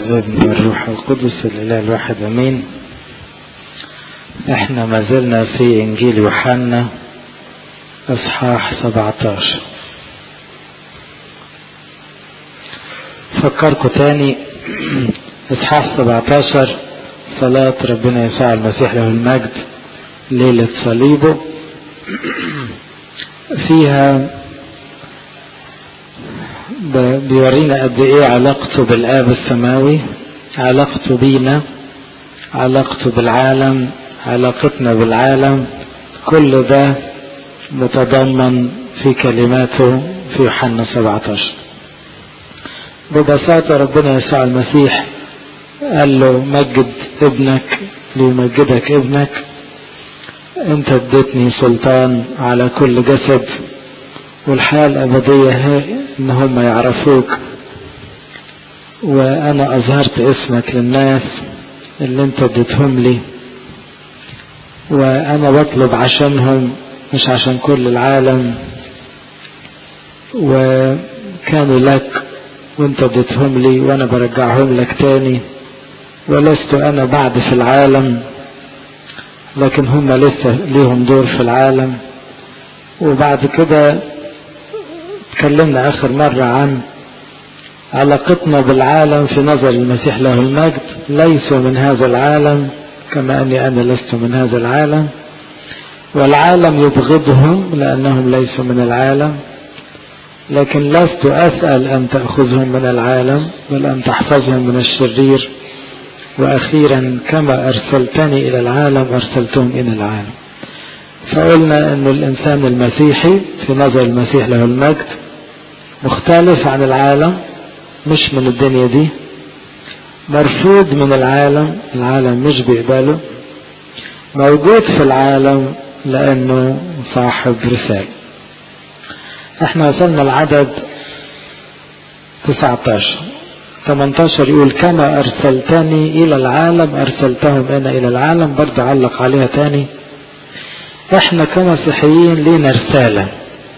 والابن والروح القدس الإله الواحد أمين. احنا ما زلنا في إنجيل يوحنا اصحاح 17. فكركم تاني اصحاح 17 صلاة ربنا يسوع المسيح له المجد ليلة صليبه. فيها بيورينا قد ايه علاقته بالآب السماوي، علاقته بينا، علاقته بالعالم، علاقتنا بالعالم، كل ده متضمن في كلماته في يوحنا 17. ببساطة ربنا يسوع المسيح قال له مجد ابنك ليمجدك ابنك، انت اديتني سلطان على كل جسد، والحياة الأبدية هي ان هم يعرفوك، وانا اظهرت اسمك للناس اللي انت اديتهم لي، وانا بطلب عشانهم مش عشان كل العالم، وكانوا لك وانت اديتهم لي وانا برجعهم لك تاني، ولست انا بعد في العالم لكن هم لسه ليهم دور في العالم. وبعد كده تكلمنا اخر مرة عن علاقتنا بالعالم في نظر المسيح له المجد، ليسوا من هذا العالم كما اني انا لست من هذا العالم، والعالم يبغضهم لانهم ليسوا من العالم، لكن لست اسأل ان تأخذهم من العالم بل ان تحفظهم من الشرير، واخيرا كما ارسلتني الى العالم ارسلتهم الى العالم. فقلنا ان الانسان المسيحي في نظر المسيح له المجد مختلف عن العالم، مش من الدنيا دي، مرفوض من العالم، العالم مش بيقبله، موجود في العالم لانه صاحب رسالة. احنا وصلنا العدد 18 يقول كما ارسلتني الى العالم ارسلتهم انا الى العالم. برضه علق عليها تاني، احنا كمسيحيين لينا رسالة.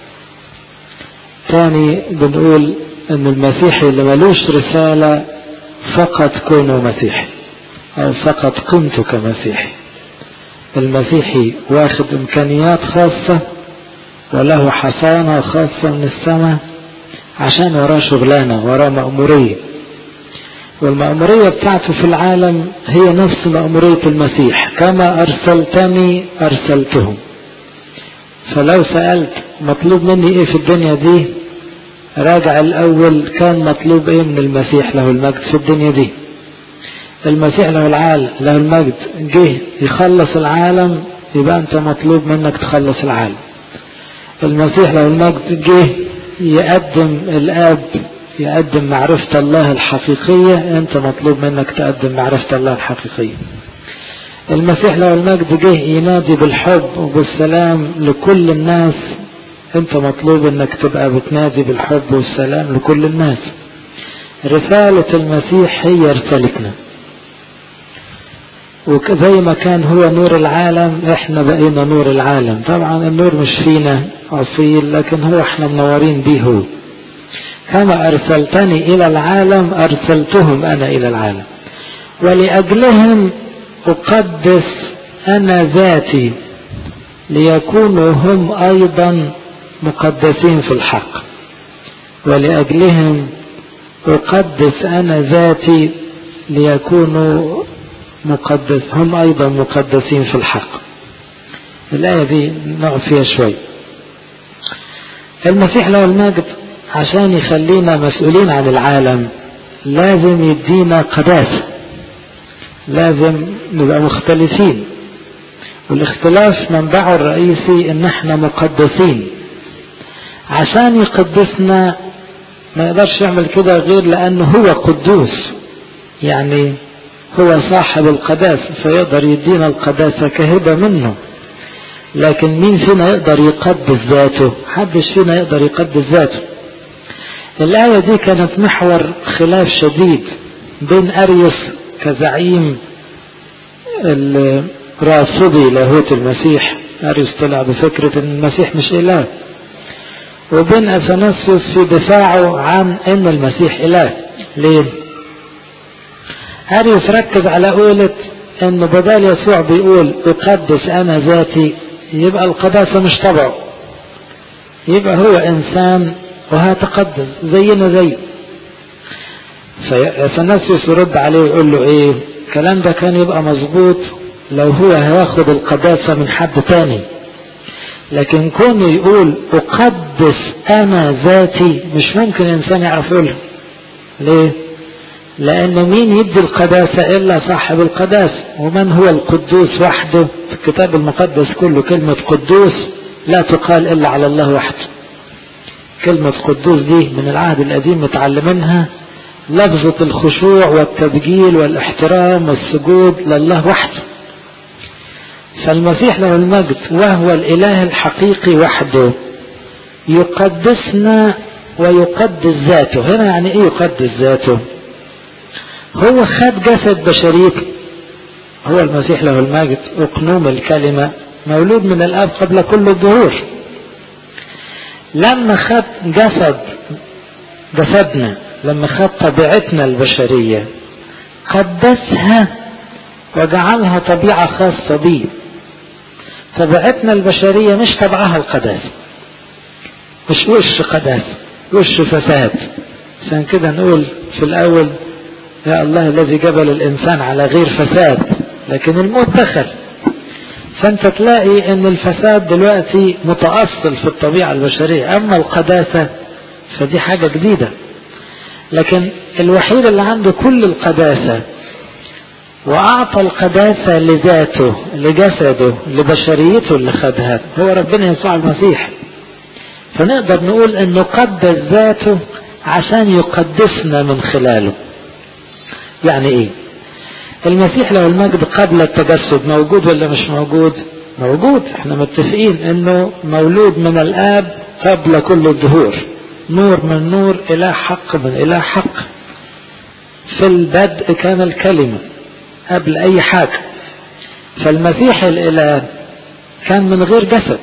تاني بنقول ان المسيحي اللي ملوش رسالة فقط كونه مسيحي او فقط قيمته كمسيحي. المسيحي واخد امكانيات خاصة وله حصانة خاصة من السماء عشان وراه شغلانة، وراه مأمورية، والمأمورية بتاعته في العالم هي نفس مأمورية المسيح، كما أرسلتني أرسلتهم. فلو سألت مطلوب مني ايه في الدنيا دي، راجع الأول كان مطلوب ايه من المسيح له المجد في الدنيا دي. المسيح له المجد جه يخلص العالم، يبقى انت مطلوب منك تخلص العالم. المسيح له المجد جه يقدم الآب، يقدم معرفة الله الحقيقية، انت مطلوب منك تقدم معرفة الله الحقيقية. المسيح له المجد جه ينادي بالحب وبالسلام لكل الناس، انت مطلوب انك تبقى بتنادي بالحب والسلام لكل الناس. رسالة المسيح هي رسالتنا، وزي ما كان هو نور العالم احنا بقينا نور العالم. طبعا النور مش فينا اصيل، لكن هو احنا منورين به هو. كما ارسلتني الى العالم ارسلتهم انا الى العالم، ولأجلهم اقدس انا ذاتي ليكونوا هم ايضا مقدسين في الحق. ولأجلهم اقدس انا ذاتي ليكونوا هم ايضا مقدسين في الحق. الآية دي نقف فيها شوي. المسيح له المجد عشان يخلينا مسؤولين عن العالم لازم يدينا قداسة، لازم نبقى مختلفين، والاختلاف منبعه الرئيسي ان احنا مقدسين. عشان يقدسنا ما يقدرش يعمل كده غير لانه هو قدوس، يعني هو صاحب القداسة فيقدر يدينا القداسة كهبة منه. لكن مين فينا يقدر يقدس ذاته؟ حدش فينا يقدر يقدس ذاته. الآية دي كانت محور خلاف شديد بين أريوس كزعيم الرافضي لاهوت المسيح، أريوس طلع بفكرة ان المسيح مش إله، وبين أثناسيوس في دفاعه عن ان المسيح إله. ليه؟ أريوس ركز على قولة انه بدل يسوع بيقول اقدس انا ذاتي، يبقى القداسة مش طبعه، يبقى هو انسان وهتقدس زينا زيه. فالناس يرد عليه ويقول له ايه الكلام ده كان يبقى مظبوط لو هو هياخد القداسة من حد تاني، لكن كونه يقول اقدس انا ذاتي مش ممكن انسان يعرف يقولها. ليه؟ لأنه مين يدي القداسة إلا صاحب القداسة، ومن هو القدوس وحده. في الكتاب المقدس كله كلمة قدوس لا تقال إلا على الله وحده. كلمة قدوس دي من العهد القديم متعلمينها لفظة الخشوع والتبجيل والاحترام والسجود لله وحده. فالمسيح له المجد وهو الإله الحقيقي وحده يقدسنا ويقدس ذاته. هنا يعني إيه يقدس ذاته؟ هو خد جسد بشريته، هو المسيح له المجد أقنوم الكلمة مولود من الآب قبل كل الظهور. لما خد جسدنا، لما خد طبيعتنا البشرية قدسها وجعلها طبيعة خاصة بيه. طبيعتنا البشرية مش طبعها القداسة، مش وش قداسة، وش فساد. عشان كده نقول في الأول يا الله الذي جبل الإنسان على غير فساد، لكن الموت دخل. فأنت تلاقي أن الفساد دلوقتي متأصل في الطبيعة البشرية، أما القداسة فدي حاجة جديدة. لكن الوحيد اللي عنده كل القداسة وأعطى القداسة لذاته لجسده لبشريته اللي خدها هو ربنا يسوع المسيح. فنقدر نقول أنه قدس ذاته عشان يقدسنا من خلاله. يعني ايه؟ المسيح له المجد قبل التجسد موجود ولا مش موجود؟ موجود. احنا متفقين انه مولود من الآب قبل كل الظهور، نور من نور، إله حق من إله حق. في البدء كان الكلمة قبل أي حاجة. فالمسيح الإله كان من غير جسد،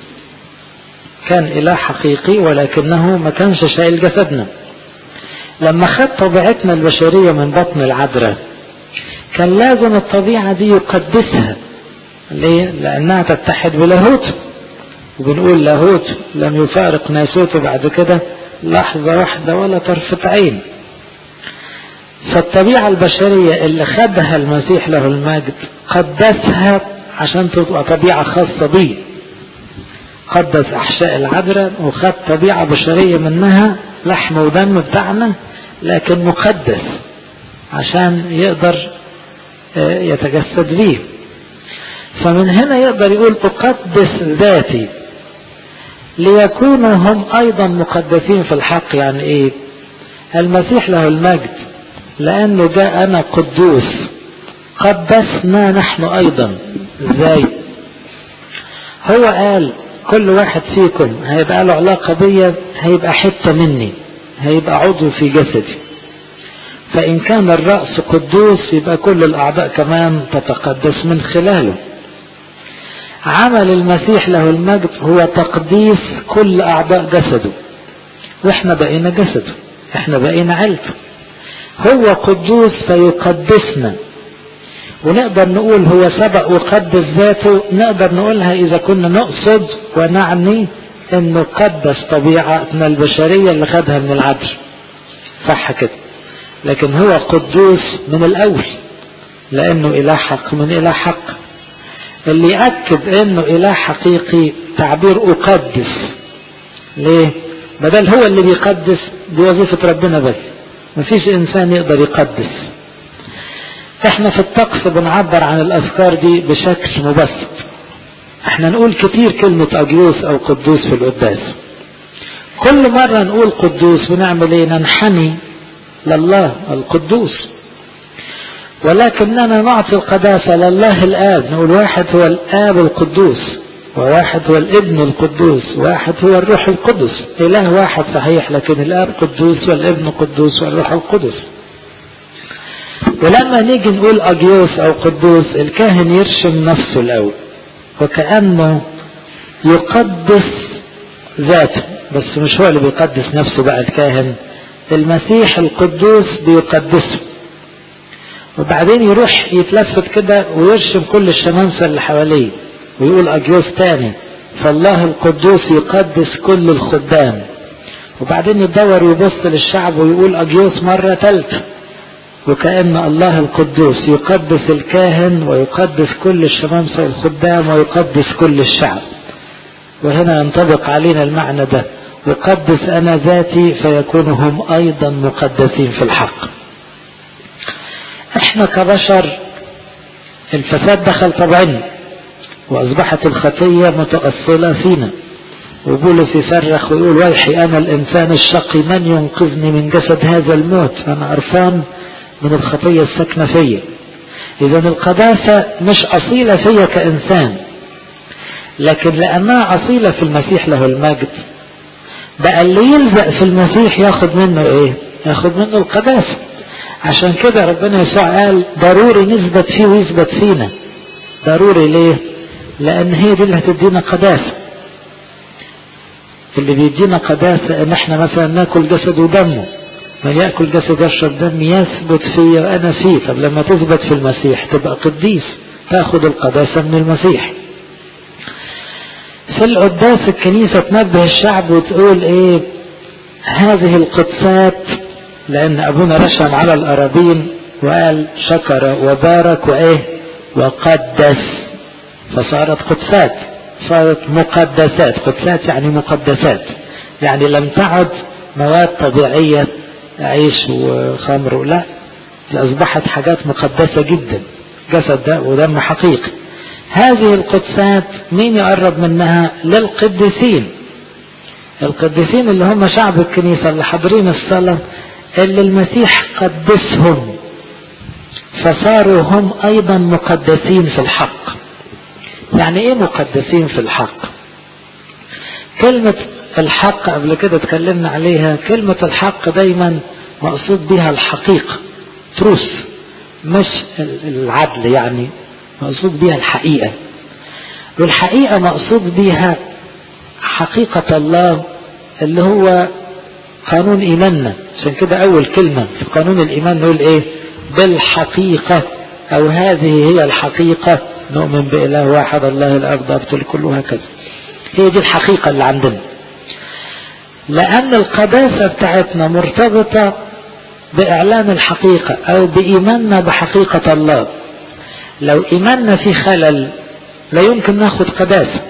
كان إله حقيقي ولكنه ما كانش شايل جسدنا. لما خد طبيعتنا البشرية من بطن العذراء كان لازم الطبيعة دي يقدسها. ليه؟ لأنها تتحد بلاهوته، وبنقول لاهوت لم يفارق ناسوته بعد كده لحظة واحدة ولا طرفة عين. فالطبيعة البشرية اللي خدها المسيح له المجد قدسها عشان تبقى طبيعة خاصة بيه. قدس أحشاء العذراء وخد طبيعة بشرية منها لحم ودم بتاعنا، لكن مقدس عشان يقدر يتجسد بيه. فمن هنا يقدر يقول أقدس ذاتي ليكونوا هم أيضا مقدسين في الحق. يعني إيه؟ المسيح له المجد لأنه جاء أنا قدوس قدسنا نحن أيضا. إزاي؟ هو قال كل واحد فيكم هيبقى له علاقة بيا، هيبقى حتة مني، هيبقى عضو في جسدي. فإن كان الرأس قدوس يبقى كل الأعضاء كمان تتقدس من خلاله. عمل المسيح له المجد هو تقديس كل أعضاء جسده، وإحنا بقينا جسده، إحنا بقينا عيلته. هو قدوس فيقدسنا. ونقدر نقول هو سبق وقدس ذاته، نقدر نقولها إذا كنا نقصد ونعني انه قدس طبيعتنا البشرية اللي خدها من العذراء، صح كده. لكن هو قدوس من الأول لأنه إله حق من إله حق. اللي يأكد انه إله حقيقي تعبير أقدس. ليه؟ بدل هو اللي بيقدس، دي وظيفة ربنا بس، مفيش إنسان يقدر يقدس. احنا في الطقس بنعبر عن الأفكار دي بشكل مبسط. احنا نقول كتير كلمة أجيوس أو قدوس في القداس. كل مرة نقول قدوس بنعمل ايه؟ ننحني لله القدوس. ولكننا نعطي القداسة لله الآب، نقول واحد هو الآب القدوس، وواحد هو الابن القدوس، واحد هو الروح القدس. إله واحد صحيح، لكن الآب قدوس والابن قدوس والروح القدس. ولما نيجي نقول أجيوس أو قدوس، الكاهن يرشم نفسه الأول وكأنه يقدس ذاته، بس مش هو اللي بيقدس نفسه بقى الكاهن، المسيح القدوس بيقدسه. وبعدين يروح يتلفت كده ويرشم كل الشمامسة اللي حواليه ويقول أجيوس تاني، فالله القدوس يقدس كل الخدام. وبعدين يدور ويبص للشعب ويقول أجيوس مرة ثالثة، وكأن الله القدوس يقدس الكاهن ويقدس كل الشمامسة والخدام ويقدس كل الشعب. وهنا ينطبق علينا المعنى ده، يقدس أنا ذاتي فيكون هم أيضا مقدسين في الحق. احنا كبشر الفساد دخل طبعنا وأصبحت الخطية متأصلة فينا، وبولس يصرخ ويقول ويحي أنا الإنسان الشقي من ينقذني من جسد هذا الموت، أنا قرفان من الخطية الساكنة فيا. إذن القداسة مش أصيلة فيا كإنسان، لكن لأنها أصيلة في المسيح له المجد، بقى اللي يلزق في المسيح ياخد منه إيه؟ ياخد منه القداسة. عشان كده ربنا يسوع قال ضروري نثبت فيه ويثبت فينا. ضروري ليه؟ لأن هي دي اللي هتدينا قداسة. اللي بيدينا قداسة ان احنا مثلا ناكل جسد ودمه، من يأكل جسد يشرب دم يثبت فيه وأنا فيه. طب لما تثبت في المسيح تبقى قديس، تاخد القداسة من المسيح. في القداس الكنيسة تنبه الشعب وتقول ايه؟ هذه القدسات، لأن أبونا رشم على الأراضين وقال شكر وبارك وإيه وقدس، فصارت قدسات، صارت مقدسات. قدسات يعني مقدسات، يعني لم تعد مواد طبيعية عيش وخمر، لا، أصبحت حاجات مقدسة جدا، جسد ده ودم حقيقي. هذه القدسات مين يقرب منها؟ للقديسين. القديسين اللي هم شعب الكنيسة اللي حاضرين الصلاة، اللي المسيح قدسهم فصاروا هم أيضا مقدسين في الحق. يعني ايه مقدسين في الحق؟ كلمة الحق قبل كده اتكلمنا عليها. كلمة الحق دايما مقصود بها الحقيقة، تروس، مش العدل، يعني مقصود بها الحقيقة. والحقيقة مقصود بها حقيقة الله اللي هو قانون إيماننا. عشان كده أول كلمة في قانون الإيمان نقول إيه؟ بالحقيقة، أو هذه هي الحقيقة، نؤمن بإله واحد الله الأب ضابط الكل، وهكذا. هي دي الحقيقة اللي عندنا، لأن القداسة بتاعتنا مرتبطة بإعلان الحقيقة أو بإيماننا بحقيقة الله. لو إيماننا في خلل لا يمكن ناخد قداسة.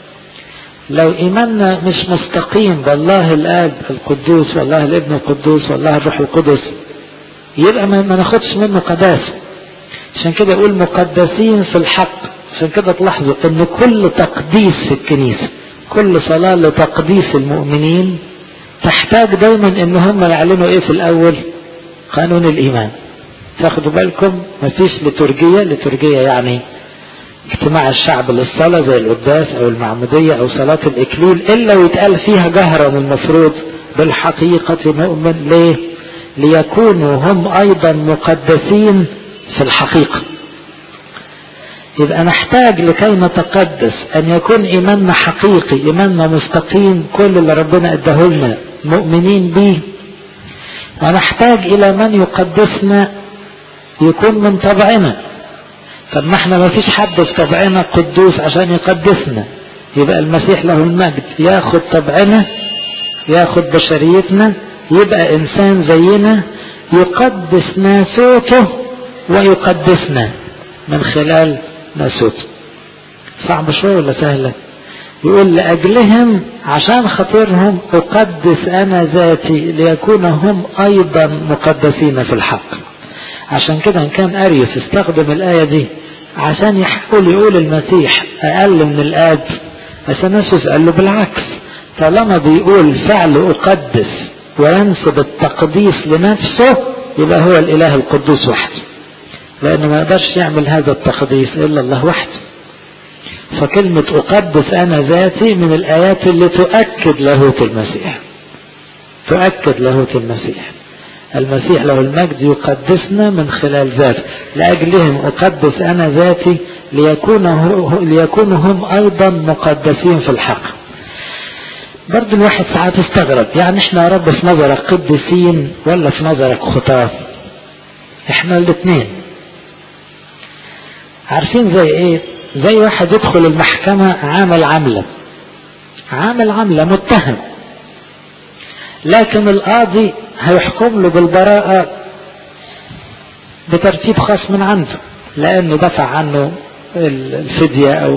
لو إيماننا مش مستقيم بالله الآب القدوس والله الابن القدوس والله الروح القدس، يبقى ما ناخدش منه قداسة. عشان كده يقول مقدسين في الحق. عشان كده تلاحظوا ان كل تقديس في الكنيسة، كل صلاة لتقديس المؤمنين تحتاج دايما ان هم يعلنوا ايه في الاول؟ قانون الايمان. تاخدوا بالكم مفيش لترجية يعني اجتماع الشعب للصلاة زي القداس او المعمودية او صلاة الاكليل الا ويتقال فيها جهرا المفروض بالحقيقة نؤمن. ليه؟ ليكونوا هم ايضا مقدسين في الحقيقة. يبقى نحتاج لكي نتقدس أن يكون إيماننا حقيقي، إيماننا مستقيم، كل اللي ربنا اداهولنا مؤمنين به. ونحتاج إلى من يقدسنا يكون من طبعنا. طب ما احنا ما فيش حد في طبعنا قدوس عشان يقدسنا، يبقى المسيح له المجد ياخد طبعنا، ياخد بشريتنا، يبقى إنسان زينا، يقدس ناسوته ويقدسنا من خلال ناسوته. صعب شوية ولا سهلة؟ يقول لأجلهم عشان خاطرهم أقدس أنا ذاتي ليكون هم أيضا مقدسين في الحق. عشان كده إن كان أريوس استخدم الآية دي عشان يحاول يقول المسيح أقل من الآب، أثناسيوس قال له بالعكس، طالما بيقول فعل أقدس وينسب التقديس لنفسه يبقى هو الإله القدوس وحده، لأنه ما يقدرش يعمل هذا التقديس إلا الله وحده. فكلمة أقدس أنا ذاتي من الآيات اللي تؤكد لاهوت المسيح، تؤكد لاهوت المسيح. المسيح له المجد يقدسنا من خلال ذاته. لأجلهم أقدس أنا ذاتي ليكونوا هم أيضا مقدسين في الحق. برضو الواحد ساعات استغرب، يعني احنا يا رب في نظرك قديسين ولا في نظرك خطاة؟ احنا الاثنين. عارفين زي ايه؟ زي واحد يدخل المحكمة عامل عملة متهم، لكن القاضي هيحكم له بالبراءة بترتيب خاص من عنده لانه دفع عنه الفدية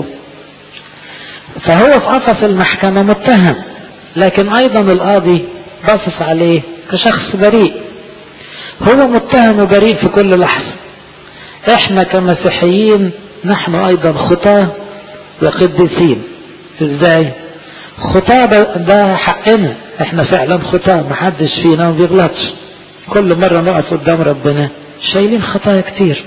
فهو في قفص المحكمة متهم، لكن ايضا القاضي باصص عليه كشخص بريء. هو متهم وبريء في كل لحظة. احنا كمسيحيين نحن ايضا خطاة وقديسين. ازاي؟ خطاة ده حقنا، احنا فعلا خطاة، محدش فينا ما بيغلطش، كل مرة نقف قدام ربنا شايلين خطايا كتير.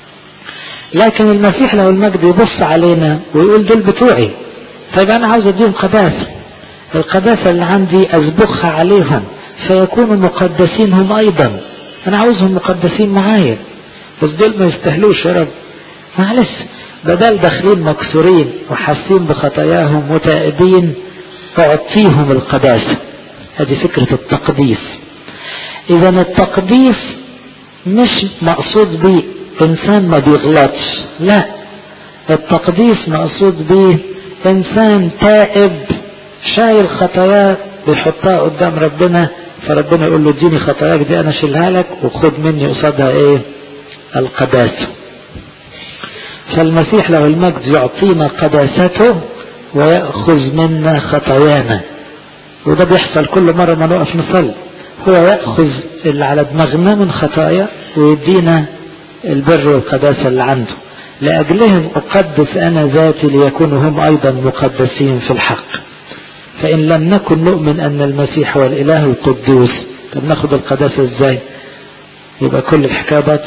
لكن المسيح له المجد يبص علينا ويقول دول بتوعي، طيب انا عاوز اديهم قداسة، القداسة اللي عندي اسبقها عليهم فيكونوا مقدسين هم ايضا، انا عاوزهم مقدسين معايا، بس دول ما يستاهلوش يا رب، معلش بدل داخلين مكسورين وحاسين بخطاياهم وتائبين اعطيهم القداسة. هذه فكرة التقديس. اذا التقديس مش مقصود به انسان ما بيغلطش، لا، التقديس مقصود به انسان تائب شايل خطاياه بيحطها قدام ربنا، فربنا يقول له اديني خطاياك دي انا اشيلها لك وخد مني قصادها ايه؟ القداسة. فالمسيح له المجد يعطينا قداسته ويأخذ منا خطايانا، وده بيحصل كل مرة ما نقف نصلي، هو يأخذ اللي على دماغنا من خطايا ويدينا البر والقداسة اللي عنده. لأجلهم أقدس أنا ذاتي ليكونوا هم أيضا مقدسين في الحق. فإن لم نكن نؤمن أن المسيح هو الإله القدوس، طب ناخد القداسة إزاي؟ يبقى كل الحكايات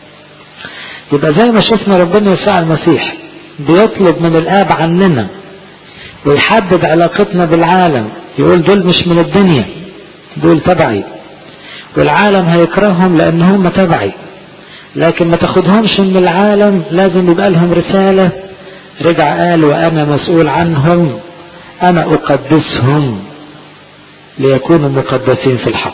يبقى زي ما شفنا ربنا يسوع المسيح بيطلب من الآب عننا ويحدد علاقتنا بالعالم، يقول دول مش من الدنيا، دول تبعي، والعالم هيكرههم لأن هم تبعي، لكن ما تاخدهمش من العالم، لازم يبقى لهم رسالة. رجع قال وأنا مسؤول عنهم، أنا أقدسهم ليكونوا مقدسين في الحق.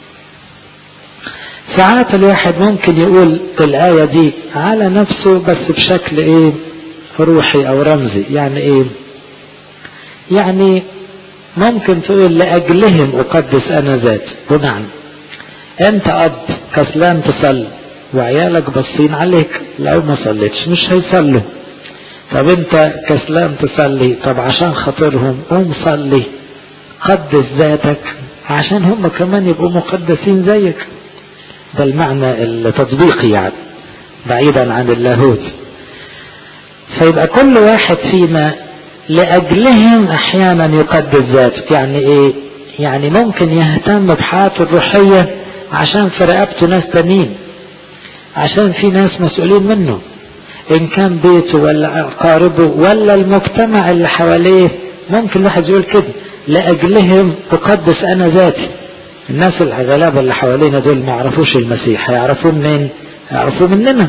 ساعات الواحد ممكن يقول الآية دي على نفسه بس بشكل ايه؟ روحي او رمزي. يعني ايه؟ يعني ممكن تقول لأجلهم أقدس أنا ذاتي. بمعنى انت اب كسلان تصلي وعيالك باصين عليك، لو ما صليتش مش هيصلوا. طب انت كسلان تصلي، طب عشان خاطرهم قوم صلي، قدس ذاتك عشان هم كمان يبقوا مقدسين زيك. ده المعنى التطبيقي يعني بعيدا عن اللاهوت. فيبقى كل واحد فينا لأجلهم احيانا يقدس ذاته. يعني ايه؟ يعني ممكن يهتم بحياته الروحية عشان في رقبته ناس تانيين، عشان في ناس مسؤولين منه، ان كان بيته ولا اقاربه ولا المجتمع اللي حواليه. ممكن الواحد يقول كده لأجلهم أقدس أنا ذاتي. الناس الغلابة اللي حوالينا دول ما يعرفوش المسيح، هيعرفوه منين؟ هيعرفوه مننا.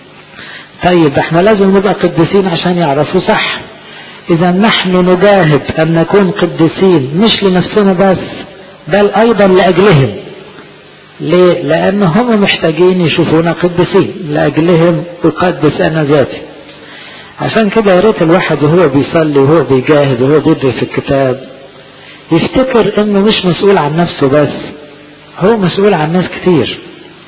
طيب احنا لازم نبقى قديسين عشان يعرفوه صح. اذا نحن نجاهد ان نكون قديسين مش لنفسنا بس، بل ايضا لأجلهم. ليه؟ لان هم محتاجين يشوفونا قديسين. لأجلهم أقدس أنا ذاتي. عشان كده يا ريت الواحد وهو بيصلي وهو بيجاهد وهو بيدرس الكتاب يفتكر انه مش مسؤول عن نفسه بس، هو مسؤول عن ناس كتير.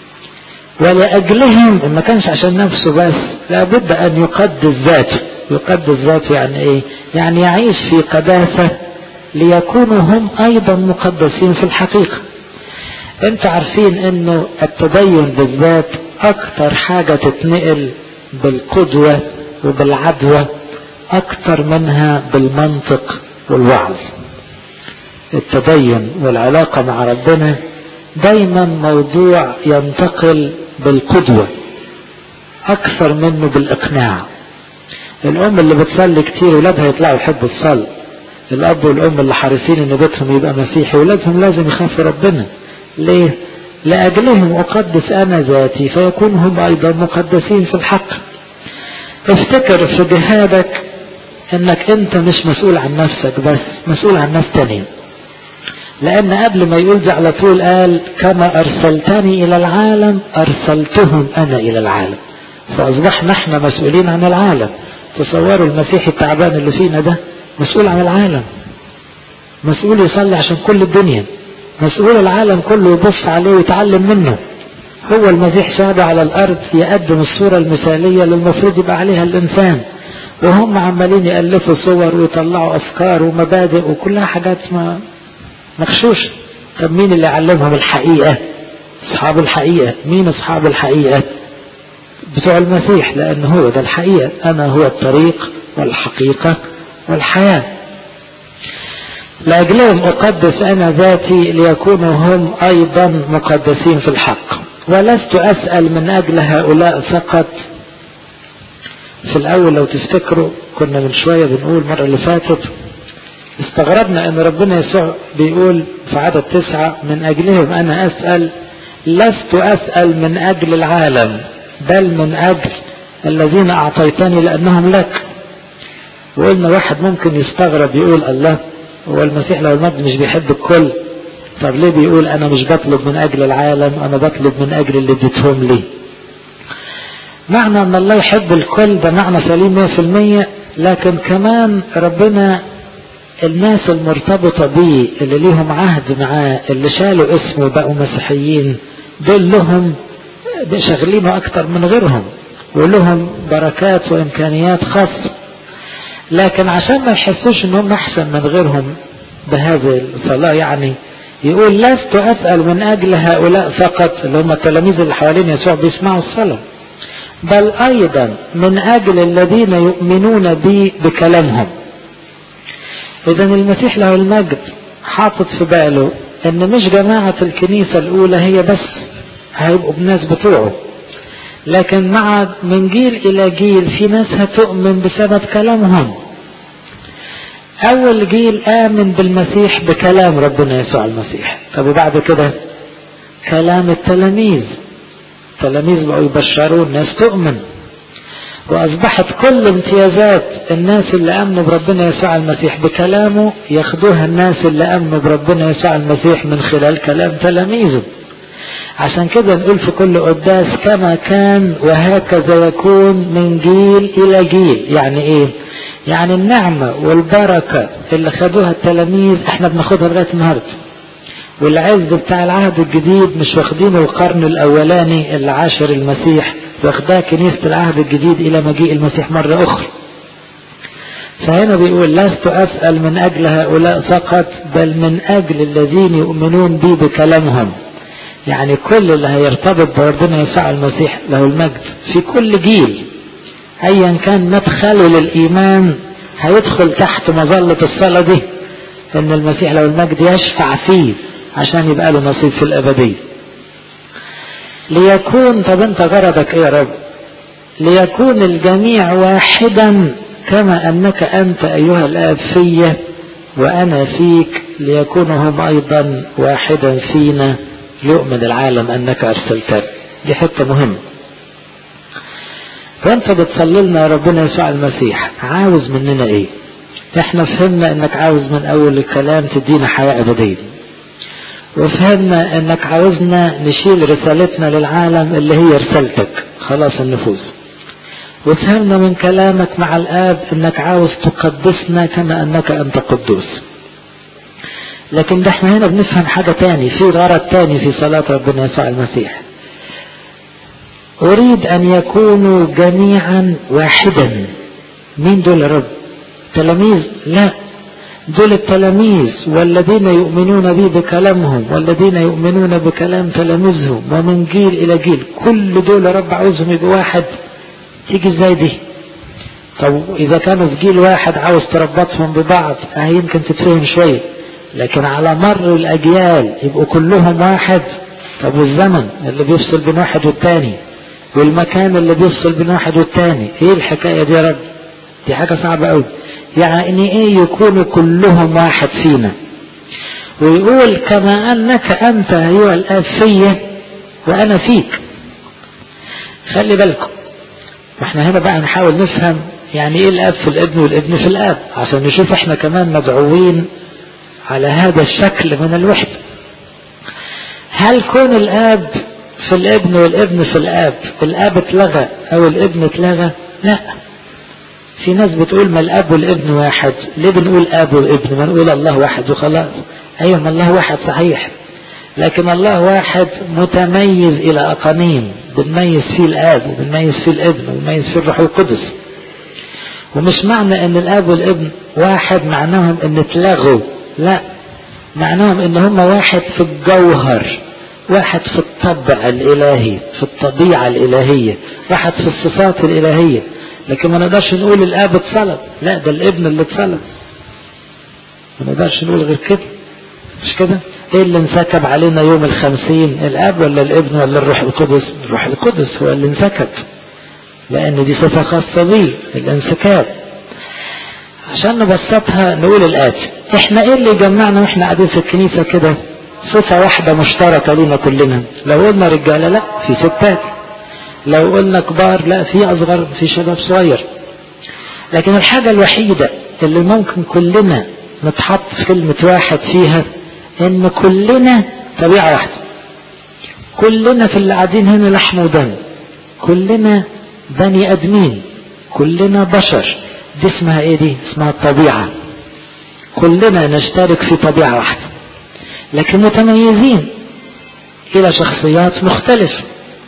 ولأجلهم ان ما كانش عشان نفسه بس، لابد ان يقدس ذاته. يقدس ذاته يعني ايه؟ يعني يعيش في قداسة ليكونوا هم ايضا مقدسين في الحقيقة. انتوا عارفين انه التدين بالذات اكتر حاجة تتنقل بالقدوة وبالعدوى اكتر منها بالمنطق والوعظ. التدين والعلاقة مع ربنا دايما موضوع ينتقل بالقدوة اكثر منه بالاقناع. الام اللي بتصلي كتير ولادها يطلعوا يحبوا الصلاة. الاب والام اللي حريصين ان بيتهم يبقى مسيحي ولادهم لازم يخافوا ربنا. ليه؟ لأجلهم أقدس أنا ذاتي فيكون هم أيضا مقدسين في الحق. افتكر في جهادك انك انت مش مسؤول عن نفسك بس، مسؤول عن ناس تانيين. لان قبل ما يقول على طول قال كما ارسلتني الى العالم ارسلتهم انا الى العالم. فأصبحنا احنا مسؤولين عن العالم. تصوروا المسيح التعبان اللي فينا ده مسؤول عن العالم، مسؤول يصلي عشان كل الدنيا، مسؤول العالم كله يبص عليه ويتعلم منه. هو المسيح شاب على الأرض يقدم الصورة المثالية اللي المفروض يبقى عليها الإنسان، وهم عمالين يألفوا صور ويطلعوا أفكار ومبادئ وكلها حاجات مغشوشة. طب مين اللي علمهم الحقيقة؟ أصحاب الحقيقة. مين أصحاب الحقيقة؟ بتوع المسيح، لأن هو ده الحقيقة. أنا هو الطريق والحقيقة والحياة. لأجلهم أقدس أنا ذاتي ليكونوا هم أيضا مقدسين في الحق. ولست أسأل من أجل هؤلاء فقط. في الأول لو تفتكروا كنا من شوية بنقول مرة اللي فاتت استغربنا أن ربنا يسوع بيقول في عدد 9 من أجلهم أنا أسأل، لست أسأل من أجل العالم بل من أجل الذين أعطيتني لأنهم لك. وقلنا واحد ممكن يستغرب يقول الله، هو المسيح لو المجد مش بيحب الكل، طب ليه بيقول أنا مش بطلب من أجل العالم، أنا بطلب من أجل اللي اديتهم لي؟ معنى أن الله يحب الكل ده معنى سليم 100%، لكن كمان ربنا الناس المرتبطة بيه اللي ليهم عهد معاه اللي شالوا اسمه بقوا مسيحيين دول لهم شغلينه أكتر من غيرهم ولهم بركات وإمكانيات خاصة. لكن عشان ما يحسوش أنهم أحسن من غيرهم بهذه الصلاة يعني يقول لست أسأل من أجل هؤلاء فقط اللي هم التلاميذ اللي حوالين يسوع بيسمعوا الصلاة، بل أيضا من أجل الذين يؤمنون بي بكلامهم. إذا المسيح له المجد حاطط في باله أن مش جماعة الكنيسة الأولى هي بس هيبقوا بناس بتوعه، لكن من جيل إلى جيل في ناس هتؤمن بسبب كلامهم. أول جيل آمن بالمسيح بكلام ربنا يسوع المسيح. طب وبعد كده كلام التلاميذ بقوا يبشروا الناس تؤمن، وأصبحت كل امتيازات الناس اللي أمنوا بربنا يسوع المسيح بكلامه ياخدوها الناس اللي أمنوا بربنا يسوع المسيح من خلال كلام تلاميذه. عشان كده نقول في كل قداس كما كان وهكذا يكون من جيل إلى جيل. يعني إيه؟ يعني النعمة والبركة اللي خدوها التلاميذ احنا بناخدها لغاية النهاردة، والعز بتاع العهد الجديد مش واخدينه القرن الأولاني اللي عاشر المسيح، واخداه كنيسة العهد الجديد إلى مجيء المسيح مرة أخرى. فهنا بيقول لست أسأل من أجل هؤلاء فقط بل من أجل الذين يؤمنون بي بكلامهم. يعني كل اللي هيرتبط بربنا يسوع المسيح له المجد في كل جيل ايا كان مدخله للإيمان هيدخل تحت مظلة الصلاة دي، ان المسيح له المجد يشفع فيه عشان يبقى له نصيب في الأبدية. ليكون، طب انت غرضك ايه يا رب؟ ليكون الجميع واحدا كما انك انت ايها الآب فيا وانا فيك ليكونوا هم ايضا واحدا فينا ليؤمن العالم انك ارسلتني. دي حتة مهمة. فانت بتصلي لنا يا ربنا يسوع المسيح عاوز مننا ايه؟ احنا فهمنا انك عاوز من اول الكلام تدينا حياة ابدية، وفهمنا انك عاوزنا نشيل رسالتنا للعالم اللي هي رسالتك خلاص النفوس، وفهمنا من كلامك مع الآب انك عاوز تقدسنا كما انك انت قدوس. لكن ده احنا هنا بنفهم حاجة تاني، في غرض تاني في صلاة ربنا يسوع المسيح. أريد أن يكونوا جميعا واحدا. مين دول يا رب؟ تلاميذ؟ لا، دول التلاميذ والذين يؤمنون بي بكلامهم والذين يؤمنون بكلام تلاميذهم ومن جيل إلى جيل. كل دول يا رب عاوزهم يبقوا واحد. تيجي ازاي دي؟ طب إذا كانوا في جيل واحد عاوز تربطهم ببعض يمكن تتفهم شوية، لكن على مر الأجيال يبقوا كلهم واحد. طب والزمن اللي بيفصل بين واحد والتاني والمكان اللي بيفصل بين واحد والتاني، ايه الحكاية دي يا رب؟ دي حاجة صعبة قوي. يعني ايه يكونوا كلهم واحد فينا؟ ويقول كما انك انت ايها الآب فيا وانا فيك. خلي بالكم، واحنا هنا بقى نحاول نفهم يعني ايه الآب في الابن والابن في الآب، عشان نشوف احنا كمان مدعوين على هذا الشكل من الوحدة. هل كون الآب في الابن والابن في الاب، الاب اتلغى او الابن اتلغى؟ لا. في ناس بتقول ما الاب والابن واحد، ليه بنقول اب وابن؟ ما نقول الله واحد وخلاص. ايوه ما الله واحد صحيح، لكن الله واحد متميز الى اقانيم، بنميز فيه الاب وبنميز فيه الابن وبنميز فيه الروح القدس. ومش معنى ان الاب والابن واحد معناهم ان اتلغوا، لا، معناهم ان هم واحد في الجوهر، واحد في الطبع الالهي، في الطبيعة الالهية، واحد في الصفات الالهية. لكن ما نقدرش نقول الاب اتصلب، لا، ده الابن اللي اتصلب. ما نقدرش نقول غير كده، مش كده؟ ايه اللي انسكب علينا يوم 50؟ الاب ولا الابن ولا الروح القدس؟ الروح القدس هو اللي انسكب، لان دي صفة خاصة بيه، الانسكاب. عشان نبسطها نقول الآتي: احنا ايه اللي جمعنا واحنا قاعدين في الكنيسة كده؟ صفة واحدة مشتركة لينا كلنا. لو قلنا رجالة لا، في ستات. لو قلنا كبار لا، في اصغر، في شباب صغير. لكن الحاجة الوحيدة اللي ممكن كلنا نتحط في كلمة واحد فيها، ان كلنا طبيعة واحدة. كلنا في اللي قاعدين هنا لحم ودم، كلنا بني ادمين، كلنا بشر. دي اسمها ايه؟ دي اسمها الطبيعة. كلنا نشترك في طبيعة واحدة، لكن متميزين الى شخصيات مختلفة.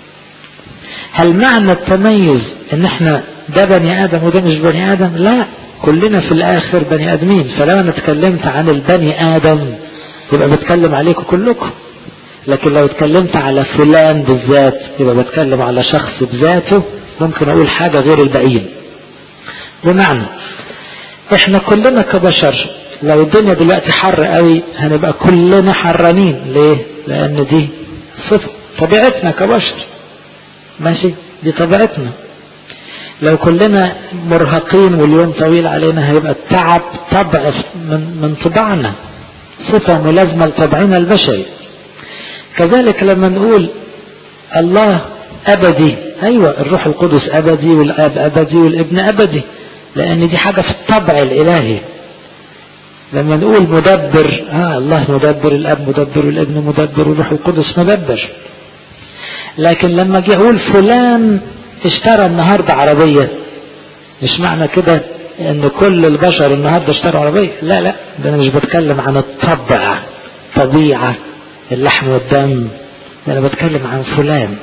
هل معنى التميز ان احنا ده بني ادم وده مش بني ادم؟ لا، كلنا في الاخر بني ادمين. فلو انا اتكلمت عن البني ادم يبقى بتكلم عليكم كلكم، لكن لو اتكلمت على فلان بالذات يبقى بتكلم على شخص بذاته، ممكن اقول حاجة غير الباقيين. بمعنى احنا كلنا كبشر لو الدنيا دلوقتي حر قوي هنبقى كلنا حرانين. ليه؟ لان دي صفة طبيعتنا كبشر، ماشي؟ دي طبيعتنا. لو كلنا مرهقين واليوم طويل علينا هيبقى التعب طبع من طبعنا، صفة ملازمة لطبعنا البشري. كذلك لما نقول الله أبدي، أيوة الروح القدس أبدي والآب أبدي والابن أبدي، لأن دي حاجة في الطبع الإلهي. لما نقول مدبر، الله مدبر، الآب مدبر والابن مدبر والروح القدس مدبر. لكن لما أجي أقول فلان اشترى النهاردة عربية، مش معنى كده ان كل البشر النهاردة اشتروا عربية، لا لا، ده انا مش بتكلم عن الطبع، طبيعة اللحم والدم، ده انا بتكلم عن فلان.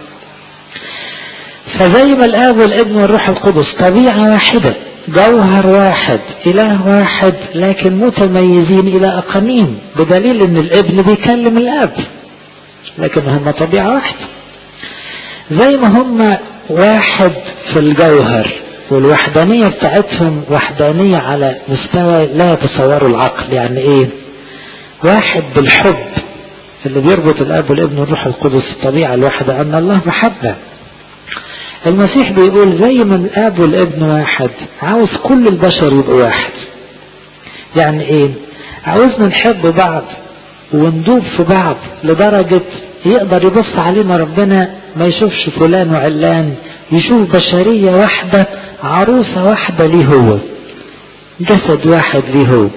فزي ما الاب والابن والروح القدس طبيعة واحدة، جوهر واحد، اله واحد، لكن متميزين الى اقانيم، بدليل ان الابن بيكلم الاب، لكن هم طبيعة واحدة. زي ما هم واحد في الجوهر، والوحدانية بتاعتهم وحدانية على مستوى لا يتصوره العقل. يعني ايه؟ واحد بالحب اللي بيربط الاب والابن والروح القدس، الطبيعة الواحدة ان الله محبة. المسيح بيقول زي ما الاب والابن واحد، عاوز كل البشر يبقوا واحد. يعني ايه؟ عاوزنا نحب بعض وندوب في بعض لدرجة يقدر يبص علينا ربنا ما يشوفش فلان وعلان، يشوف بشرية واحدة، عروسة واحدة ليه هو، جسد واحد ليه هو.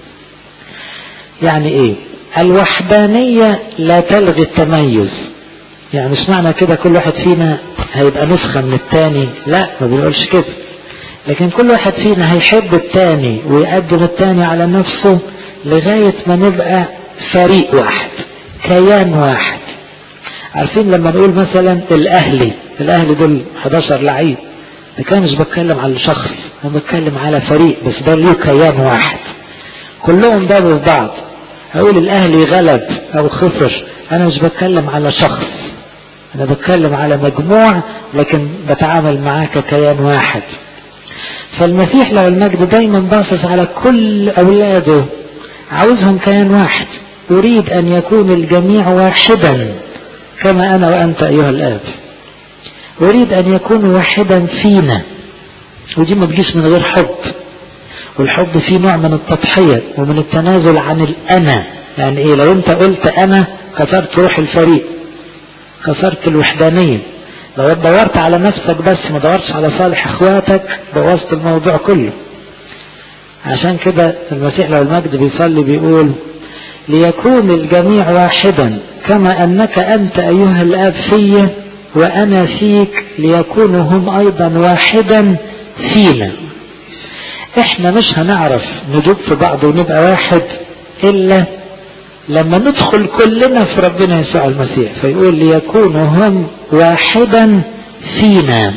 يعني ايه؟ الوحدانية لا تلغي التميز. يعني مش معنى كده كل واحد فينا هيبقى نسخة من التاني، لا، ما بنقولش كده. لكن كل واحد فينا هيحب التاني ويقدم التاني على نفسه لغاية ما نبقى فريق واحد، كيان واحد. عارفين لما نقول مثلا الاهلي دول 11 لعيب، ده كان مش بتكلم على شخص، انا بتكلم على فريق، بس ده له كيان واحد، كلهم دابوا في بعض. اقول الاهلي غلب او خسر، انا مش بتكلم على شخص، انا بتكلم على مجموع، لكن بتعامل معاه ككيان واحد. فالمسيح لو المجد دايما باصص على كل اولاده، عاوزهم كيان واحد. اريد ان يكون الجميع واحدا كما انا وانت ايها الاب. اريد ان يكون واحدا فينا، ودي ما تجيش من غير حب. والحب فيه نوع من التضحية ومن التنازل عن الانا. يعني ايه؟ لو انت قلت انا خسرت روح الفريق، خسرت الوحدانية. لو دورت على نفسك بس ما دورتش على صالح اخواتك، بوظت الموضوع كله. عشان كده المسيح لو المجد بيصلي بيقول ليكون الجميع واحدا كما أنك أنت أيها الآب في وأنا فيك ليكونوا هم أيضا واحدا فينا. احنا مش هنعرف ندوب في بعض ونبقى واحد إلا لما ندخل كلنا في ربنا يسوع المسيح، فيقول ليكونوا هم واحدا فينا.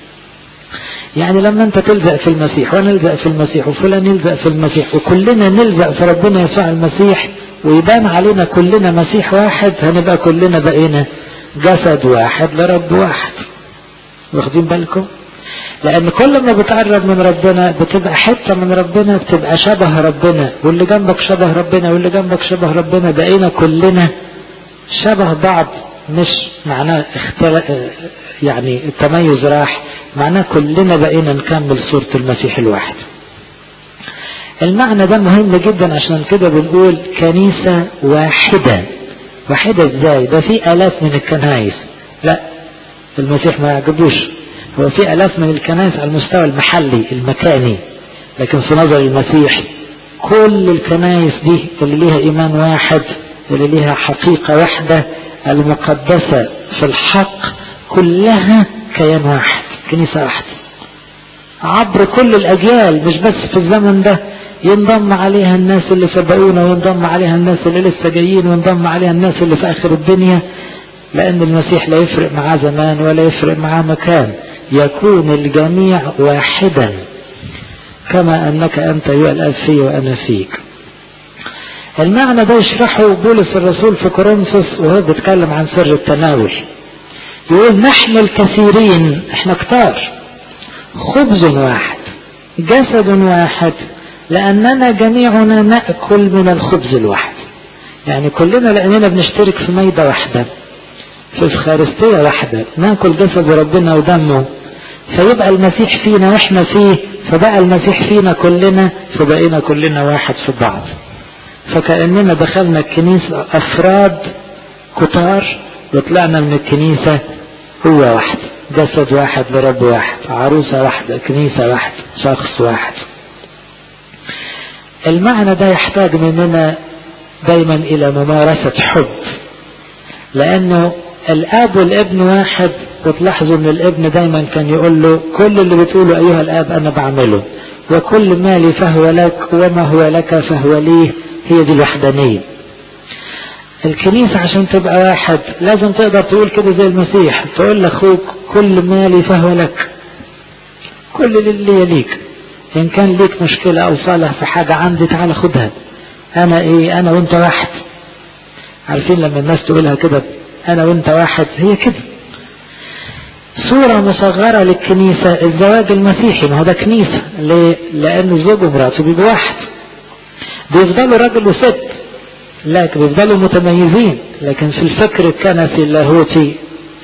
يعني لما انت تلزق في المسيح وانا الزق في المسيح وفلان يلزق في المسيح وكلنا نلزق في ربنا يسوع المسيح ويبان علينا كلنا مسيح واحد، هنبقى كلنا بقينا جسد واحد لرب واحد. واخدين بالكم؟ لأن كل ما بتقرب من ربنا بتبقى حتة من ربنا، بتبقى شبه ربنا، واللي جنبك شبه ربنا واللي جنبك شبه ربنا، بقينا كلنا شبه بعض. مش معناه يعني التميز راح، معناه كلنا بقينا نكمل صورة المسيح الواحد. المعنى ده مهم جدا، عشان كده بنقول كنيسة واحدة. واحدة ازاي؟ ده في آلاف من الكنائس. لا، المسيح ما يعجبوش. هو في آلاف من الكنائس على المستوى المحلي المكاني، لكن في نظر المسيح كل الكنائس دي اللي ليها إيمان واحد، اللي ليها حقيقة واحدة المقدسة في الحق، كلها كيان واحد، كنيسة واحدة عبر كل الأجيال، مش بس في الزمن ده. ينضم عليها الناس اللي سبقونا، وينضم عليها الناس اللي لسه جايين، وينضم عليها الناس اللي في آخر الدنيا، لأن المسيح لا يفرق معاه زمان ولا يفرق معاه مكان. يكون الجميع واحدا كما أنك أنت أيها الآب في وأنا فيك. المعنى ده يشرحه بولس الرسول في كورنثوس وهو بيتكلم عن سر التناول. يقول نحن الكثيرين، احنا كتار، خبز واحد جسد واحد، لأننا جميعنا نأكل من الخبز الواحد. يعني كلنا لأننا بنشترك في ميدة واحدة، في الفخارستية واحدة، ناكل جسد ربنا ودمه، فيبقى المسيح فينا واحنا فيه، فبقى المسيح فينا كلنا، فبقينا كلنا واحد في بعض. فكأننا دخلنا الكنيسة أفراد كتار، وطلعنا من الكنيسة هو واحد، جسد واحد لرب واحد، عروسة واحدة، كنيسة واحدة، شخص واحد. المعنى ده يحتاج مننا دايما إلى ممارسة حب، لأنه الآب والابن واحد. وتلاحظوا أن الابن دايما كان يقول له كل اللي بتقوله أيها الآب أنا بعمله، وكل ما لي فهو لك، وما هو لك فهو لي. هي دي الوحدانية. الكنيسة عشان تبقى واحد لازم تقدر تقول كده زي المسيح، تقول لأخوك كل ما لي فهو لك، كل اللي يليك. إن كان ليك مشكلة أو صالح في حاجة عندي تعال خدها، أنا إيه، أنا وأنت واحد. عارفين لما الناس تقولها كده أنا وأنت واحد، هي كده صورة مصغرة للكنيسة. الزواج المسيحي ما هو ده كنيسة. ليه؟ لأن الزوج ومراته بيبقوا واحد، بيفضلوا راجل وست، لكن بيفضلوا متميزين، لكن في الفكر الكنسي اللاهوتي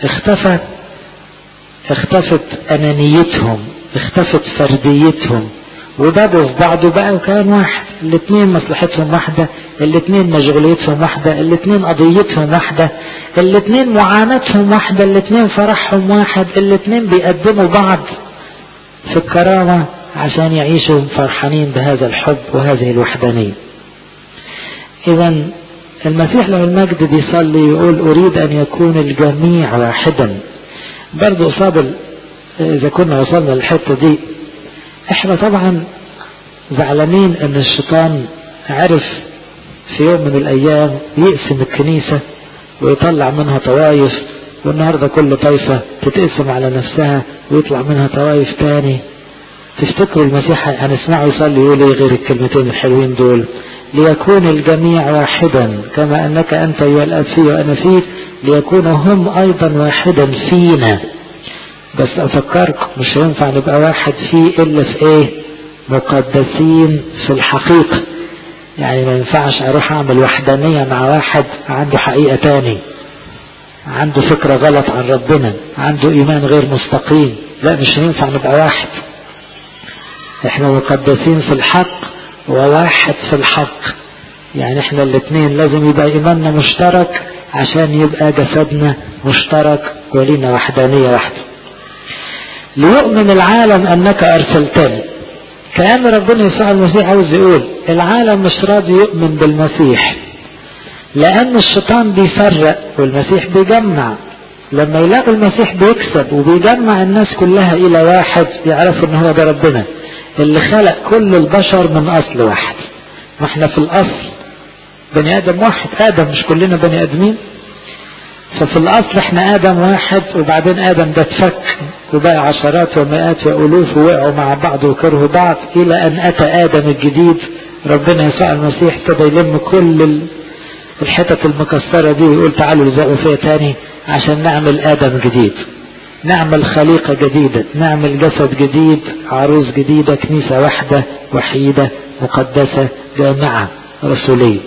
اختفت أنانيتهم، اختفت فرديتهم، وبدوا في بعض وبقوا كان واحد. الاثنين مصلحتهم واحدة، الاثنين مشغوليتهم واحدة، الاثنين قضيتهم واحدة، الاثنين معاناتهم واحدة، الاثنين فرحهم واحد، الاثنين بيقدموا بعض في الكرامة عشان يعيشوا فرحانين بهذا الحب وهذه الوحدانية. إذا المسيح له المجد بيصلي يقول أريد أن يكون الجميع واحدا. برضو قصاد إذا كنا وصلنا للحتة دي، احنا طبعا زعلانين ان الشيطان عرف في يوم من الايام يقسم الكنيسة ويطلع منها طوائف، والنهاردة كل طائفة تتقسم على نفسها ويطلع منها طوائف تاني. تفتكروا المسيح هنسمعه يصلي يقول ايه غير الكلمتين الحلوين دول؟ ليكون الجميع واحدا كما انك انت ايها الاب في وانا فيك ليكونوا هم ايضا واحدا فينا. بس افكركم مش هينفع نبقى واحد فيه الا في ايه؟ مقدسين في الحقيقة. يعني ما ينفعش اروح اعمل وحدانية مع واحد عنده حقيقة تاني، عنده فكرة غلط عن ربنا، عنده ايمان غير مستقيم. لا، مش هينفع نبقى واحد. احنا مقدسين في الحق وواحد في الحق. يعني احنا الاثنين لازم يبقى ايماننا مشترك عشان يبقى جسدنا مشترك ولينا وحدانية واحدة. ليؤمن العالم انك ارسلتني. كأن ربنا يسوع المسيح عاوز يقول العالم مش راضي يؤمن بالمسيح، لأن الشيطان بيفرق والمسيح بيجمع. لما يلاقوا المسيح بيكسب وبيجمع الناس كلها إلى واحد يعرفوا إن هو ده ربنا اللي خلق كل البشر من أصل واحد. ما احنا في الأصل بني آدم واحد، آدم، مش كلنا بني آدمين. ففي الأصل احنا آدم واحد، وبعدين آدم ده اتفك وبقى عشرات ومئات وألوف ووقعوا مع بعض وكرهوا بعض، إلى أن أتى آدم الجديد ربنا يسوع المسيح ابتدى يلم كل الحتت المكسرة دي ويقول تعالوا لزقوا فيها تاني عشان نعمل آدم جديد، نعمل خليقة جديدة، نعمل جسد جديد، عروس جديدة، كنيسة واحدة وحيدة مقدسة جامعة رسولية.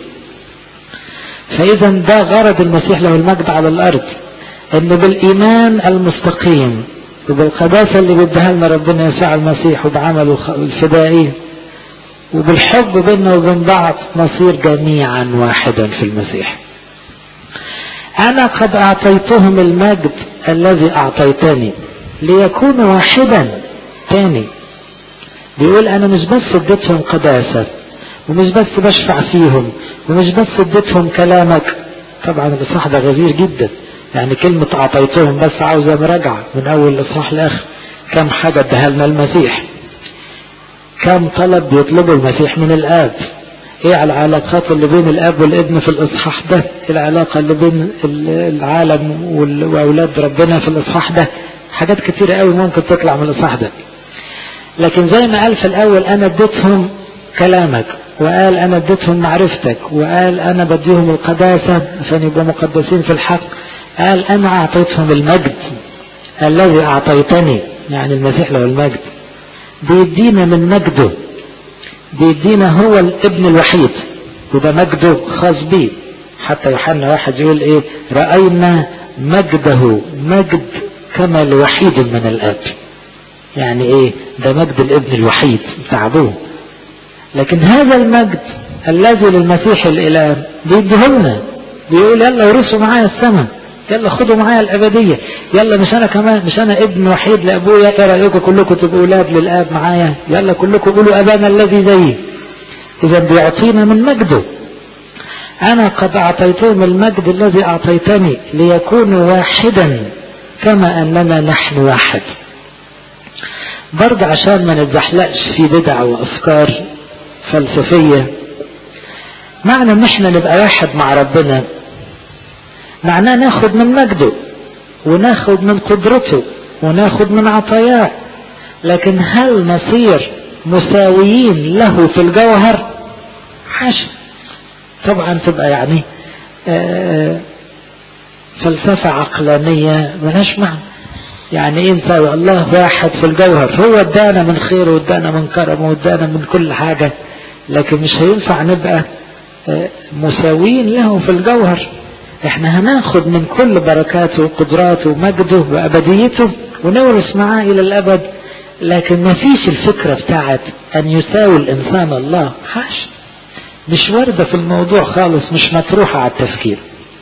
فإذا ده غرض المسيح له المجد على الأرض، إنه بالإيمان المستقيم وبالقداسة اللي بيديها لنا ربنا يسوع المسيح وبعمله الفدائي وبالحب بيننا وبين بعض نصير جميعا واحدا في المسيح. أنا قد أعطيتهم المجد الذي أعطيتني ليكونوا واحدا. تاني بيقول أنا مش بس اديتهم قداسة ومش بس بشفع فيهم ومش بس اديتهم كلامك. طبعا الإصحاح ده غزير جدا، يعني كلمة أعطيتهم بس عاوزة مراجعة من أول الإصحاح لآخر. كم حاجة اداها لنا المسيح، كم طلب بيطلبه المسيح من الآب، ايه العلاقات اللي بين الآب والابن في الإصحاح ده، العلاقة اللي بين العالم وأولاد ربنا في الإصحاح ده. حاجات كتيرة قوي ممكن تطلع من الإصحاح ده. لكن زي ما قال في الأول أنا اديتهم كلامك، وقال أنا اديتهم معرفتك، وقال أنا بديهم القداسة عشان يبقوا مقدسين في الحق، قال أنا أعطيتهم المجد الذي أعطيتني. يعني المسيح له المجد بيدينا من مجده، بيدينا هو الابن الوحيد وده مجده خاص بيه. حتى يوحنا 1 يقول ايه رأينا مجده مجد كما لوحيد من الاب. يعني ايه ده مجد الابن الوحيد بتاع ابوه. لكن هذا المجد الذي للمسيح الاله بيديهولنا، بيقول يلا ورثوا معايا السماء، يلا خدوا معايا الابديه، يلا مش انا كمان، مش انا ابن وحيد لابويا، ايه رايكم كلكم تبقوا اولاد للاب معايا، يلا كلكم قولوا ابانا الذي زيي. اذا بيعطينا من مجده. انا قد اعطيتهم المجد الذي اعطيتني ليكونوا واحدا كما اننا نحن واحد. برضه عشان ما نتزحلقش في بدع وافكار فلسفيه، معنى ان احنا نبقى واحد مع ربنا معناه ناخد من مجده وناخد من قدرته وناخد من عطاياه. لكن هل نصير مساويين له في الجوهر؟ حاشا. طبعا تبقى يعني فلسفة عقلانية ملهاش معنى. يعني ايه نساوي الله واحد في الجوهر؟ هو ادانا من خيره وادانا من كرمه وادانا من كل حاجة، لكن مش هينفع نبقى مساويين له في الجوهر. احنا هناخد من كل بركاته وقدراته ومجده وابديته ونورث معاه الى الابد، لكن ما فيش الفكرة بتاعت ان يساوي الانسان الله. حاش، مش واردة في الموضوع خالص، مش مطروحة على التفكير.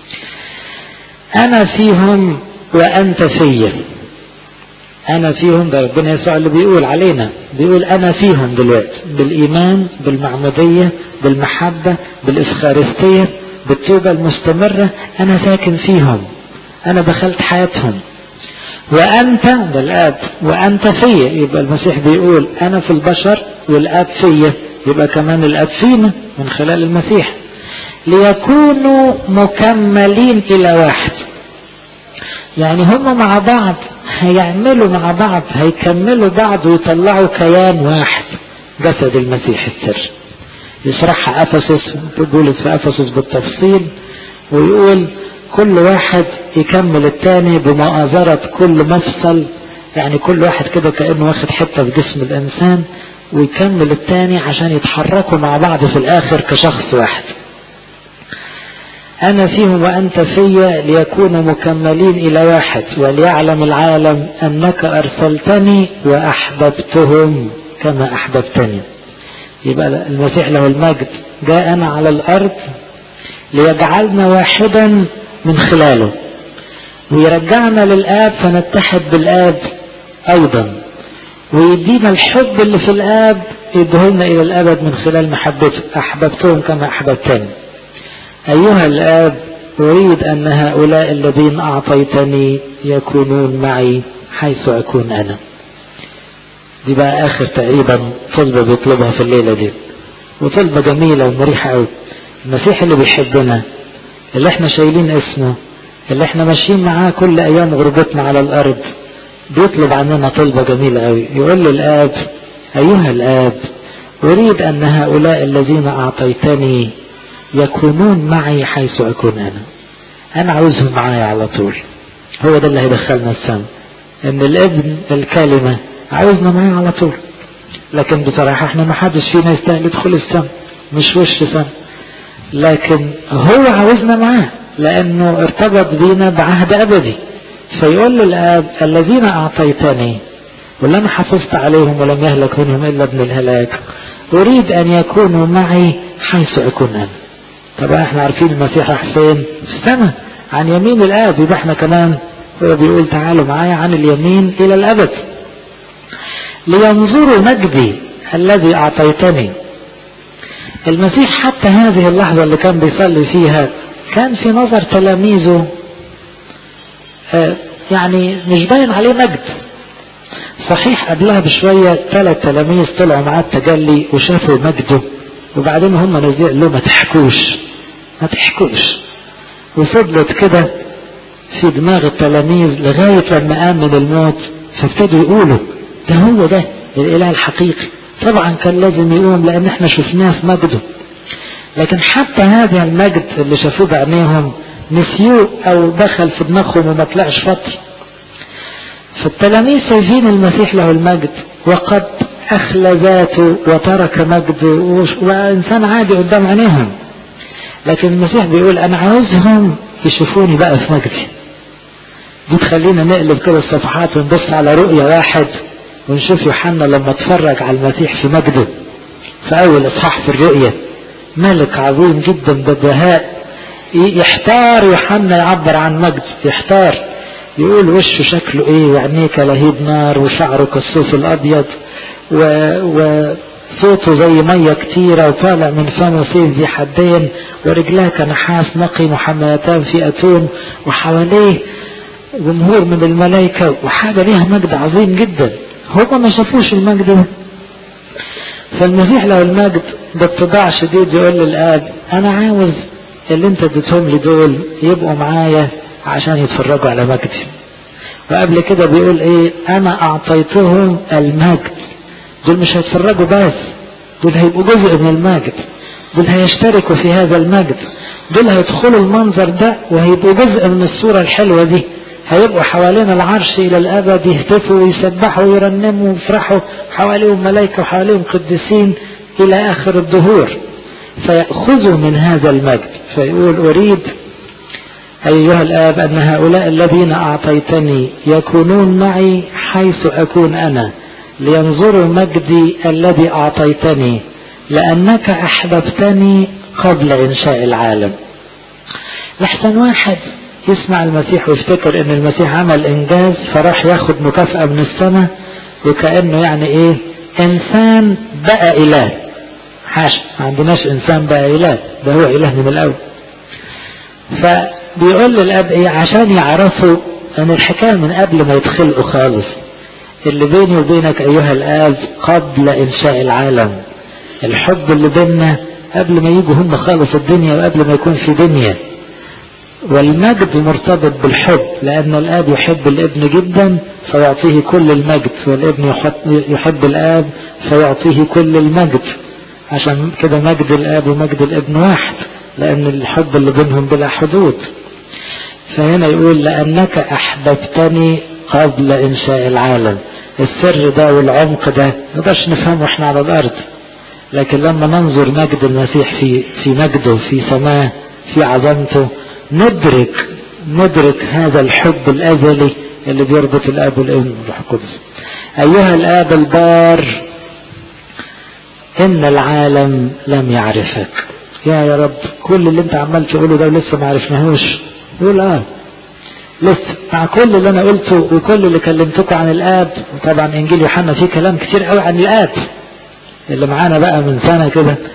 انا فيهم وانت فيا. انا فيهم ده ربنا يسوع اللي بيقول علينا، بيقول انا فيهم دلوقتي بالايمان بالمعمودية بالمحبة بالافخارستية بالتوبة المستمرة. انا ساكن فيهم، انا دخلت حياتهم. وانت ده الاب وانت فيا، يبقى المسيح بيقول انا في البشر والاب فيا، يبقى كمان الاب فينا من خلال المسيح. ليكونوا مكملين الى واحد، يعني هم مع بعض هيعملوا مع بعض، هيكملوا بعض ويطلعوا كيان واحد، جسد المسيح السر. يشرحها أفسس، بولس في أفسس بالتفصيل، ويقول كل واحد يكمل الثاني بمؤازرة كل مفصل. يعني كل واحد كده كأنه واخد حتة في جسم الإنسان ويكمل الثاني عشان يتحركوا مع بعض في الآخر كشخص واحد. أنا فيهم وأنت فيا ليكونوا مكملين إلى واحد، وليعلم العالم أنك أرسلتني وأحببتهم كما أحببتني. يبقى المسيح له المجد جاءنا على الأرض ليجعلنا واحدا من خلاله، ويرجعنا للآب فنتحد بالآب أيضا، ويدينا الحب اللي في الآب يدهلنا إلى الأبد من خلال محبته. أحببتهم كما أحببتني. أيها الآب أريد أن هؤلاء الذين أعطيتني يكونون معي حيث أكون أنا. دي بقى آخر تقريبا طلبة بيطلبها في الليلة دي، وطلبة جميلة ومريحة قوي. المسيح اللي بيحبنا، اللي احنا شايلين اسمه، اللي احنا ماشيين معاه كل أيام غربتنا على الأرض، بيطلب عننا طلبة جميلة قوي. يقول للآب: أيها الآب أريد أن هؤلاء الذين أعطيتني يكونون معي حيث أكون أنا عاوزهم معايا على طول. هو ده اللي هيدخلنا السماء، ان الابن الكلمة عاوزنا معايا على طول. لكن بصراحة احنا ما حدش فينا يستاهل يدخل السماء، مش وش سماء، لكن هو عاوزنا معاه لانه ارتبط بينا بعهد ابدي. فيقول للآب: الذين أعطيتني واللي أنا حفظت عليهم ولم يهلك منهم إلا ابن الهلاك، أريد أن يكونوا معي حيث أكون أنا. طبعا احنا عارفين المسيح راح فين؟ في السماء عن يمين الآب، يبقى احنا كمان هو بيقول: تعالوا معايا عن اليمين إلى الأبد لينظروا مجدي الذي أعطيتني. المسيح حتى هذه اللحظة اللي كان بيصلي فيها كان في نظر تلاميذه يعني مش باين عليه مجد. صحيح قبلها بشوية 3 تلاميذ طلعوا معاه التجلي وشافوا مجده، وبعدين هم نزلوا له: ما تحكوش. وفضلت كده في دماغ التلاميذ لغاية لما قام من الموت، فابتدوا يقولوا: ده الإله الحقيقي. طبعا كان لازم يقوم لأن احنا شفناه في مجده، لكن حتى هذا المجد اللي شافوه بعينيهم نسيوه أو دخل في دماغهم وما طلعش فتر. فالتلاميذ شايفين المسيح له المجد وقد أخلى ذاته وترك مجده وإنسان عادي قدام عينيهم، لكن المسيح بيقول: أنا عاوزهم يشوفوني بقى في مجدي. دي تخلينا نقلب كده الصفحات ونبص على رؤية 1 ونشوف يوحنا لما اتفرج على المسيح في مجده في أول إصحاح في الرؤية، ملك عظيم جدا بدهاء. يحتار يوحنا يعبر عن مجد، يحتار يقول: وشه شكله ايه، وعينيه كلهيب نار، وشعره كالصوف الابيض، وصوته زي مية كتيرة، وطالع من فمه سيف ذي حدين، ورجلاه كنحاس نقي محميتان في اتون، وحواليه جمهور من الملائكة، وحاجة ليها مجد عظيم جدا. هو ما شافوش المجد ده. فالمسيح له المجد باتضاع شديد يقول للآب: أنا عاوز اللي انت اديتهم لي دول يبقوا معايا عشان يتفرجوا على مجدي. وقبل كده بيقول ايه: انا اعطيتهم المجد. دول مش هيتفرجوا بس، دول هيبقوا جزء من المجد، دول هيشتركوا في هذا المجد، دول هيدخلوا المنظر ده وهيبقوا جزء من الصورة الحلوة دي، هيبقوا حوالين العرش الى الابد، يهتفوا ويسبحوا ويرنموا ويفرحوا، حواليهم ملائكة وحواليهم قديسين الى اخر الدهور، فيأخذوا من هذا المجد. فيقول: أريد أيها الآب أن هؤلاء الذين أعطيتني يكونون معي حيث أكون أنا لينظروا مجدي الذي أعطيتني لأنك أحببتني قبل إنشاء العالم. لحسن واحد يسمع المسيح ويفتكر أن المسيح عمل إنجاز فراح ياخد مكافأة من السماء، وكأنه يعني إيه، إنسان بقى إله. حاشا، ما عندناش إنسان بقى إله، ده هو إله من الأول. فبيقول للأب إيه؟ عشان يعرفوا أن الحكاية من قبل ما يتخلقوا خالص، اللي بيني وبينك أيها الآب قبل إنشاء العالم. الحب اللي بيننا قبل ما يجوا هم خالص الدنيا وقبل ما يكون في دنيا. والمجد مرتبط بالحب، لأن الآب يحب الابن جدا فيعطيه كل المجد، والابن يحب الآب فيعطيه كل المجد. عشان كده مجد الآب ومجد الابن واحد، لأن الحب اللي بينهم بلا حدود. فهنا يقول: لأنك أحببتني قبل إنشاء العالم. السر ده والعمق ده نقدرش نفهمه احنا على الأرض، لكن لما ننظر مجد المسيح في مجده، في سماه، في عظمته، ندرك هذا الحب الأزلي اللي بيربط الآب والابن والروح القدس. أيها الآب البار، إن العالم لم يعرفك. يا رب، كل اللي انت عمال تقوله ده لسه ما عرفناهوش. يقول لسه مع كل اللي انا قلته وكل اللي كلمتكم عن الآب. وطبعا انجيل يوحنا فيه كلام كتير قوي عن الآب اللي معانا بقى من سنة كده،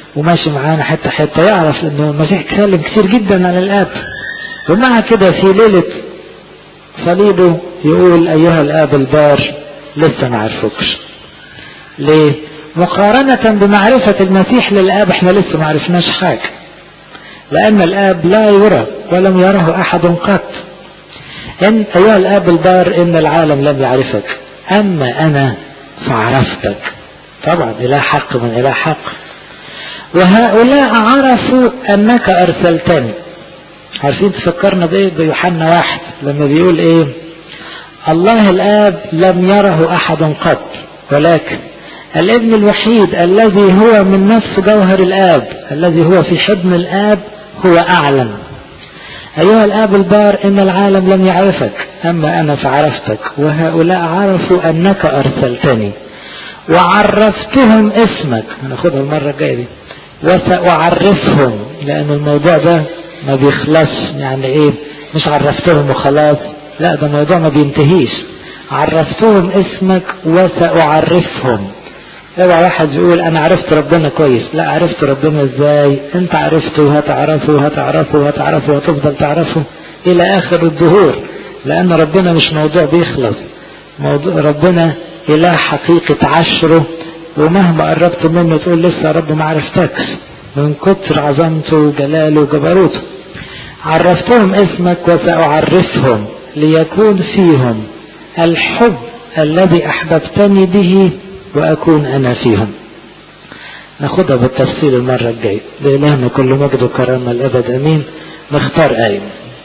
وماشي معانا حتى حتى يعرف انه المسيح اتكلم كتير جدا عن الاب، ومع كده في ليلة صليبه يقول ايها الاب البار لسه ما عرفوكش. ليه؟ مقارنة بمعرفة المسيح للاب احنا لسه ما عرفناش حاجة، لان الاب لا يرى ولم يره احد قط. ان ايها الاب البار ان العالم لم يعرفك، اما انا فعرفتك. طبعا اله حق من اله حق. وهؤلاء عرفوا انك ارسلتني. عارفين تفكرنا بايه؟ بيوحنا 1 لما بيقول ايه؟ الله الاب لم يره احد قط، ولكن الابن الوحيد الذي هو من نفس جوهر الاب الذي هو في حضن الاب هو اعلن. ايها الاب البار ان العالم لم يعرفك، اما انا فعرفتك، وهؤلاء عرفوا انك ارسلتني وعرفتهم اسمك. هناخدها المرة الجاية دي. وسأعرفهم، لان الموضوع ده ما بيخلص. يعني ايه؟ مش عرفتهم وخلاص، لا ده موضوع ما بينتهيش. عرفتهم اسمك وسأعرفهم. اوعى واحد يقول انا عرفت ربنا كويس، لا عرفت ربنا ازاي؟ انت عرفته وهتعرفه وهتعرفه وهتعرفه وتفضل تعرفه الى اخر الدهور، لان ربنا مش موضوع بيخلص. موضوع ربنا اله حقيقة عشره، ومهما قربت منه تقول لسه رب ما عرفتكش من كتر عظمته وجلاله وجبروته. عرفتهم اسمك وسأعرفهم ليكون فيهم الحب الذي احببتني به واكون انا فيهم. ناخدها بالتفصيل المرة الجاية. لإلهنا كل مجد وكرامة الابد امين. نختار آية.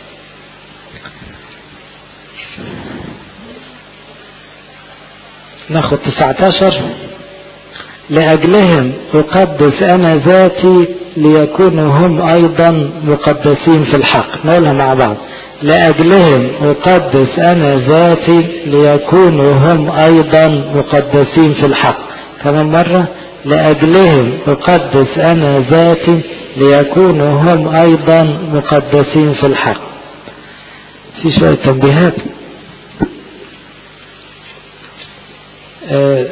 ناخد 19. لأجلهم أقدس أنا ذاتي ليكونوا هم أيضا مقدسين في الحق. نقولها مع بعض. لأجلهم أقدس أنا ذاتي ليكونوا هم أيضا مقدسين في الحق. كمان مرة. لأجلهم أقدس أنا ذاتي ليكونوا هم أيضا مقدسين في الحق. في شوية تنبيهات.